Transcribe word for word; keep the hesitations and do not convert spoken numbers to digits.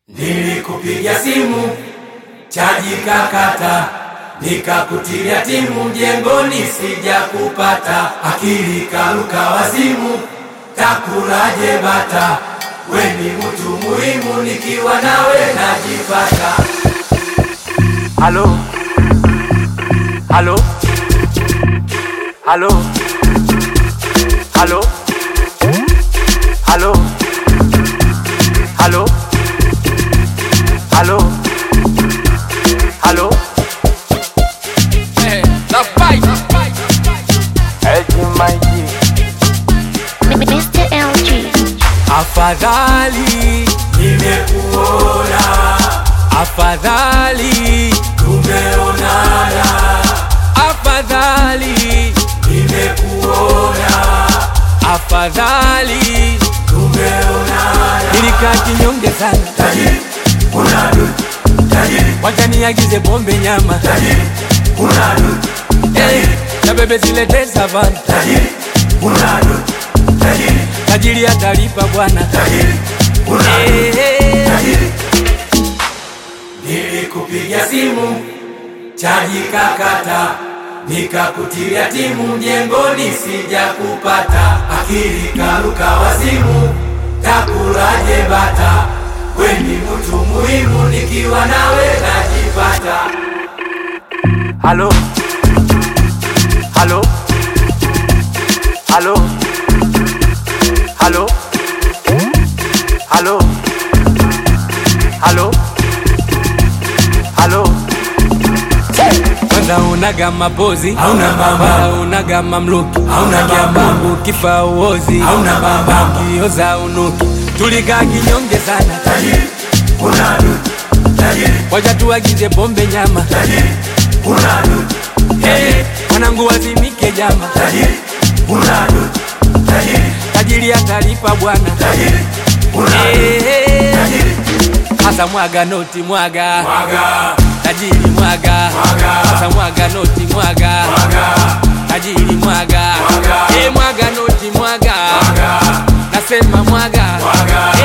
Nilikupigia simu chaji kakata, nikakutilia timu mjengoni sija kupata. Akili karuka wazimu, takulaje bata. We ni mtu muhimu, nikiwa nawe najipata. Halo Halo Halo Halo Halo Halo Halo Halo Eh, la fight. L G my G mister L G. Afadhali nimekuona, afadhali tumeonana, afadhali nimekuona, afadhali tumeonana. Nilikaa kinyonge sana, tajiri unadu, tajiri wakaniagize pombe nyama, tajiri unadu, tajiri na bebe zilete savana, tajiri unadu, tajiri tajiri atalipa bwana, tajiri unadu, tajiri. Nilikupigia simu chaji kakata, nikakutilia timu mjengoni sija kupata. Akili karuka wazimu, takulaje bata. We ni mtu muhimu, nikiwa nawe najipata. Halo Halo Halo Halo Halo Halo Halo Kwanza unaga mapozi, hauna bamba. Unaga mamluki, hauna bamba. Ukifa uozi, hauna bamba. Ukioza unuki, tulikaa kinyonge sana, tajiri unadu, tajiri wacha tuagize pombe nyama, tajiri unadu, tajiri wanangu wazimike jama, tajiri unadu, tajiri tajiri atalipa bwana, tajiri unadu, tajiri asa mwaga noti mwaga, mwaga tajiri mwaga, mwaga asa mwaga noti mwaga, mwaga tajiri mwaga, mwaga e mwaga noti mwaga, mwaga nasema mwaga, mwaga